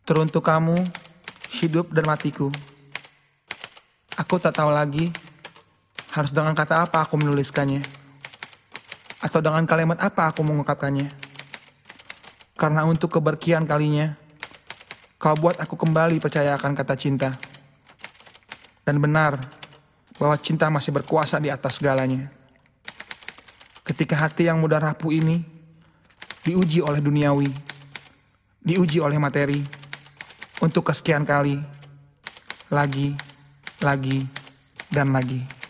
Teruntuk kamu, hidup dan matiku. Aku tak tahu lagi harus dengan kata apa aku menuliskannya, atau dengan kalimat apa aku mengungkapkannya. Karena untuk keberkian kalinya, kau buat aku kembali percaya akan kata cinta. Dan benar bahwa cinta masih berkuasa di atas segalanya. Ketika hati yang mudah rapuh ini diuji oleh duniawi, diuji oleh materi, untuk kesekian kali, lagi, dan lagi.